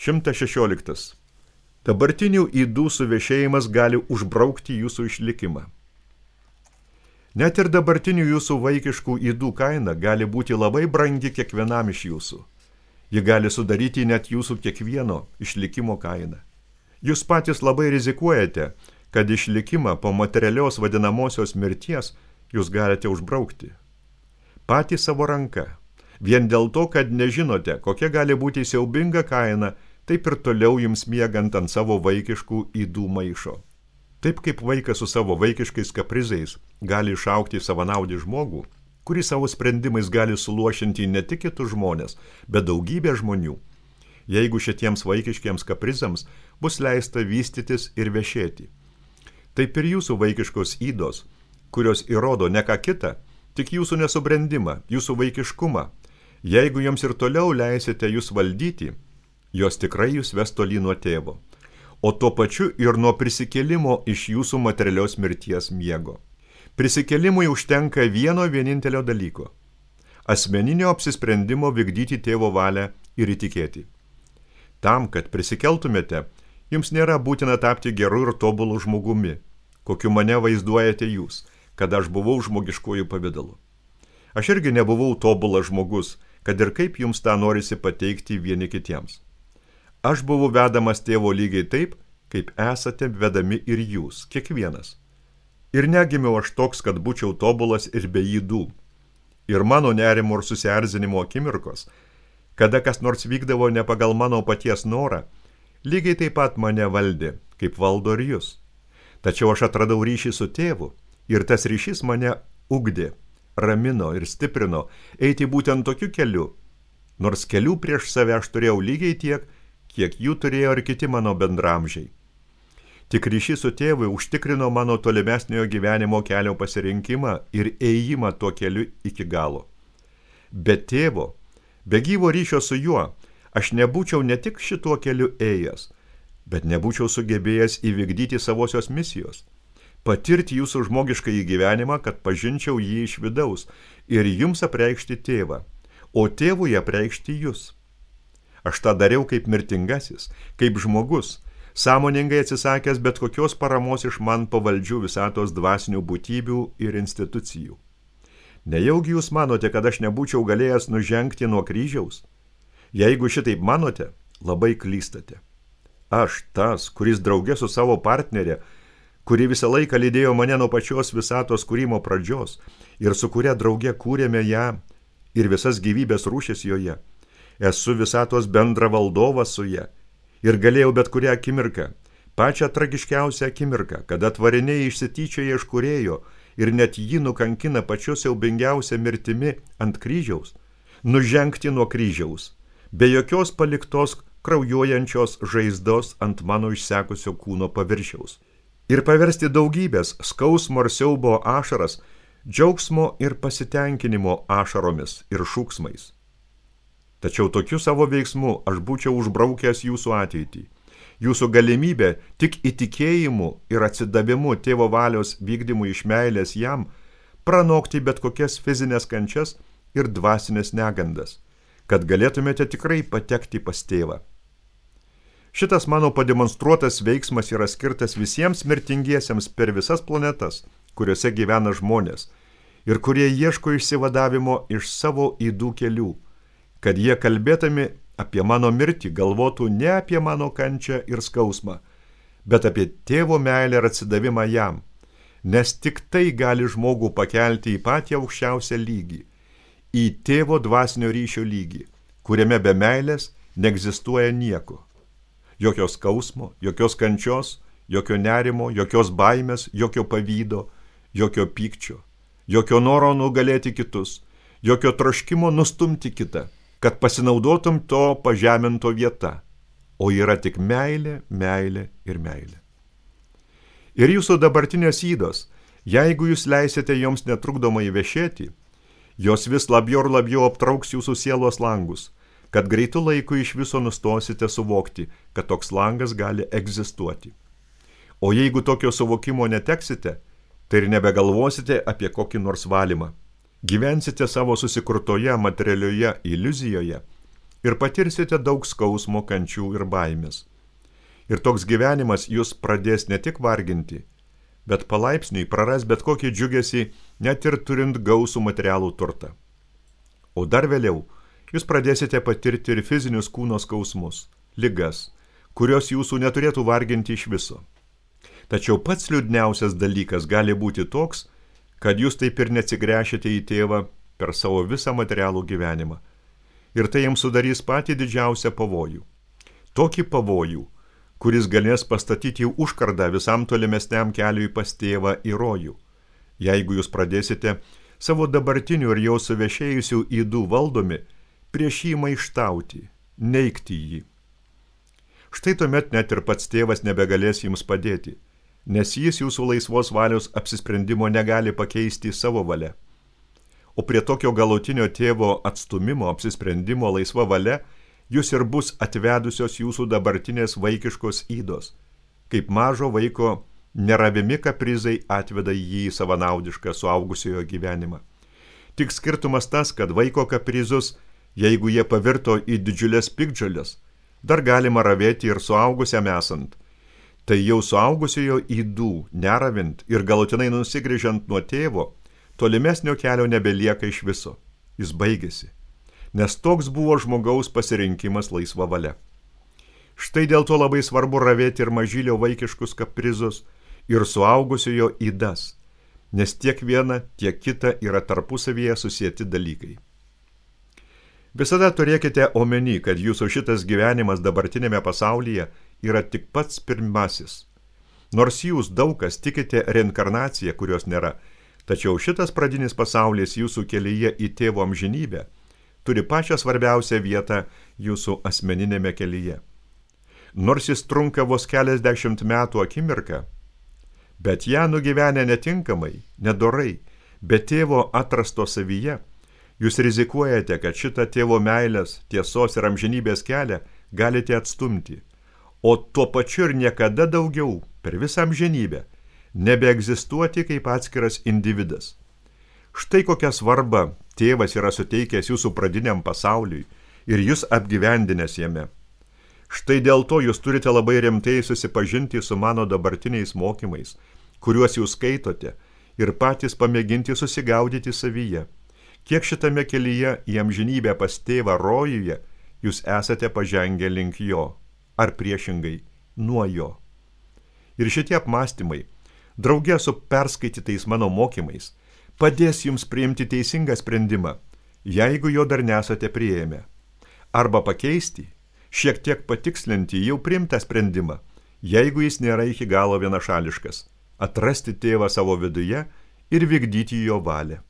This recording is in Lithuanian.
116. Dabartinių ydų suvešėjimas gali užbraukti jūsų išlikimą. Net ir dabartinių jūsų vaikiškų ydų kaina gali būti labai brangi kiekvienam iš jūsų. Ji gali sudaryti net jūsų kiekvieno išlikimo kainą. Jūs patys labai rizikuojate, kad išlikimą po materialios vadinamosios mirties jūs galite užbraukti. Patys savo ranka. Vien dėl to, kad nežinote, kokia gali būti siaubinga kaina, taip ir toliau jums miegant ant savo vaikiškų ydų maišo. Taip kaip vaikas su savo vaikiškais kaprizais gali išaugti savanaudį žmogų, kuris savo sprendimais gali suluošinti ne tik kitus žmonės, bet daugybę žmonių. Jeigu šitiems vaikiškiams kaprizams bus leista vystytis ir vešėti. Taip ir jūsų vaikiškos ydos, kurios įrodo ne ką kitą, tik jūsų nesubrendimą, jūsų vaikiškumą. Jeigu joms ir toliau leisite jūs valdyti, jos tikrai jūs ves tolyn nuo tėvo, o tuo pačiu ir nuo prisikėlimo iš jūsų materialios mirties miego. Prisikėlimui užtenka vieno vienintelio dalyko – asmeninio apsisprendimo vykdyti tėvo valią ir įtikėti. Tam, kad prisikeltumėte, jums nėra būtina tapti geru ir tobulu žmogumi, kokiu mane vaizduojate jūs, kad aš buvau žmogiškojų pavidalu. Aš irgi nebuvau tobulas žmogus, kad ir kaip jums tą norisi pateikti vieni kitiems. Aš buvau vedamas tėvo lygiai taip, kaip esate vedami ir jūs, kiekvienas. Ir negimiau aš toks, kad būčiau tobulas ir be ydų. Ir mano nerimo ir susierzinimo akimirkos, kada kas nors vykdavo ne pagal mano paties norą, lygiai taip pat mane valdė, kaip valdo ir jūs. Tačiau aš atradau ryšį su tėvu, ir tas ryšys mane ugdė, ramino ir stiprino eiti būtent tokiu keliu, nors kelių prieš save aš turėjau lygiai tiek, kiek jų turėjo ir kiti mano bendramžiai. Tik ryšys su tėvu užtikrino mano tolimesniojo gyvenimo kelio pasirinkimą ir ėjimą tuo keliu iki galo. Be tėvo, be gyvo ryšio su juo, aš nebūčiau ne tik šituo keliu ėjęs, bet nebūčiau sugebėjęs įvykdyti savosios misijos. Patirti jūsų žmogiškąjį gyvenimą, kad pažinčiau jį iš vidaus ir jums apreikšti tėvą, o tėvui apreikšti jūs. Aš tą dariau kaip mirtingasis, kaip žmogus, sąmoningai atsisakęs bet kokios paramos iš man pavaldžių visatos dvasinių būtybių ir institucijų. Nejaugi jūs manote, kad aš nebūčiau galėjęs nužengti nuo kryžiaus? Jeigu šitaip manote, labai klystate. Aš tas, kuris drauge su savo partnerė, kuri visą laiką lydėjo mane nuo pačios visatos kūrimo pradžios ir su kuria drauge kūrėme ją ir visas gyvybės rūšis joje, esu visatos bendra valdovas su ja ir galėjau bet kurią akimirką, pačią tragiškiausią akimirką, kada tvariniai išsityčioja iš kūrėjo ir net jį nukankina pačiu siaubingiausia mirtimi ant kryžiaus, nužengti nuo kryžiaus, be jokios paliktos kraujuojančios žaizdos ant mano išsekusio kūno paviršiaus. Ir paversti daugybės skausmo ir siaubo ašaras, džiaugsmo ir pasitenkinimo ašaromis ir šūksmais. Tačiau tokiu savo veiksmu aš būčiau užbraukęs jūsų ateitį. Jūsų galimybė tik įtikėjimu ir atsidavimu tėvo valios vykdymui iš meilės jam pranokti bet kokias fizinės kančias ir dvasinės negandas, kad galėtumėte tikrai patekti pas tėvą. Šitas mano pademonstruotas veiksmas yra skirtas visiems mirtingiesiems per visas planetas, kuriuose gyvena žmonės ir kurie ieško išsivadavimo iš savo ydų kelių, kad jie kalbėdami apie mano mirtį galvotų ne apie mano kančią ir skausmą, bet apie tėvo meilę ir atsidavimą jam, nes tik tai gali žmogų pakelti į patį aukščiausią lygį, į tėvo dvasinio ryšio lygį, kuriame be meilės neegzistuoja nieko. Jokios skausmo, jokios kančios, jokio nerimo, jokios baimės, jokio pavydo, jokio pykčio, jokio noro nugalėti kitus, jokio troškimo nustumti kitą, kad pasinaudotum to pažeminto vieta, o yra tik meilė, meilė ir meilė. Ir jūsų dabartinės ydos, jeigu jūs leisite joms netrukdomai vešėti, jos vis labiau ir labiau aptrauks jūsų sielos langus, kad greitu laiku iš viso nustosite suvokti, kad toks langas gali egzistuoti. O jeigu tokio suvokimo neteksite, tai ir nebegalvosite apie kokį nors valymą. Gyvensite savo susikurtoje materialioje iliuzijoje ir patirsite daug skausmo, kančių ir baimės. Ir toks gyvenimas jūs pradės ne tik varginti, bet palaipsniui praras bet kokį džiugesį, net ir turint gausų materialų turtą. O dar vėliau jūs pradėsite patirti ir fizinius kūno skausmus, ligas, kurios jūsų neturėtų varginti iš viso. Tačiau pats liūdniausias dalykas gali būti toks, kad jūs taip ir neatsigręšite į tėvą per savo visą materialų gyvenimą. Ir tai jums sudarys patį didžiausią pavojų. Tokį pavojų, kuris galės pastatyti užkardą visam tolimesniam keliui pas tėvą į rojų. Jeigu jūs pradėsite savo dabartinių ir jau suvešėjusių ydų valdomi, prieš jį maištauti, neigti jį. Štai tuomet net ir pats tėvas nebegalės jums padėti, nes jis jūsų laisvos valios apsisprendimo negali pakeisti savo valia. O prie tokio galutinio tėvo atstumimo, apsisprendimo laisva valia, jūs ir bus atvedusios jūsų dabartinės vaikiškos ydos, kaip mažo vaiko neravimi kaprizai atveda jį į savanaudišką suaugusiojo gyvenimą. Tik skirtumas tas, kad vaiko kaprizus, jeigu jie pavirto į didžiulės piktžolės, dar galima ravėti ir suaugusiam esant. Tai jau suaugusiojo ydų neravint ir galutinai nusigrįžant nuo tėvo, tolimesnio kelio nebelieka iš viso. Jis baigėsi. Nes toks buvo žmogaus pasirinkimas laisva valia. Štai dėl to labai svarbu ravėti ir mažylio vaikiškus kaprizus ir suaugusiojo ydas, nes tiek viena, tiek kita yra tarpusavyje susieti dalykai. Visada turėkite omeny, kad jūsų šitas gyvenimas dabartinėme pasaulyje yra tik pats pirmasis. Nors jūs daug kas tikite reinkarnaciją, kurios nėra, tačiau šitas pradinis pasaulis jūsų kelyje į tėvo amžinybę turi pačią svarbiausią vietą jūsų asmeninėme kelyje. Nors jis trunka vos keliasdešimt metų akimirką, bet ją nugyvenę netinkamai, nedorai, be tėvo atrasto savyje, jūs rizikuojate, kad šitą tėvo meilės, tiesos ir amžinybės kelią galite atstumti, o tuo pačiu ir niekada daugiau per visą amžinybę nebeegzistuoti kaip atskiras individas. Štai kokią svarbą tėvas yra suteikęs jūsų pradiniam pasauliui ir jūs apgyvendinęs jame. Štai dėl to jūs turite labai rimtai susipažinti su mano dabartiniais mokymais, kuriuos jūs skaitote, ir patys pamėginti susigaudyti savyje, kiek šitame kelyje į amžinybę pas tėvą rojuje jūs esate pažengę link jo, ar priešingai nuo jo. Ir šitie apmąstymai, drauge su perskaitytais mano mokymais, padės jums priimti teisingą sprendimą, jeigu jo dar nesate priėmę. Arba pakeisti, šiek tiek patikslinti jau priimtą sprendimą, jeigu jis nėra iki galo vienašališkas, atrasti tėvą savo viduje ir vykdyti jo valią.